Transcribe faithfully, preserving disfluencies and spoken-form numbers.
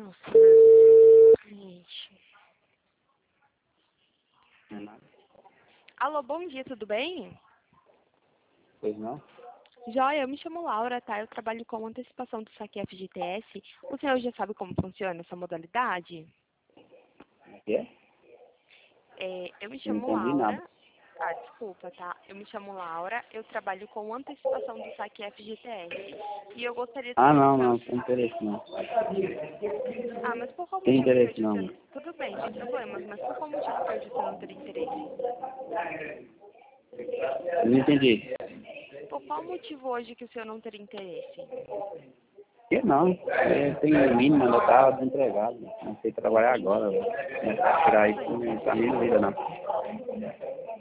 Nossa, meu cliente. Não é nada. Alô, bom dia, tudo bem? Pois não? Joia, eu me chamo Laura, tá? Eu trabalho com antecipação do saque F G T S. O senhor já sabe como funciona essa modalidade? Como é que é? É, eu me Eu não chamo entendi nada. Laura. Ah, desculpa, tá? Eu me chamo Laura, eu trabalho com antecipação do saque F G T S. E eu gostaria de Ah, saber se o não, senhor... não, tem interesse não. Ah, mas por qual Tem motivo que interesse hoje o não. senhor... Tudo bem, sem problemas, mas por qual motivo que hoje o senhor não teria interesse? Eu não entendi. Por qual motivo hoje que o senhor não teria interesse? Que não? Eu tenho mínimo, ainda estava desempregado. Não sei trabalhar agora. Não sei tirar isso pra mim na vida não.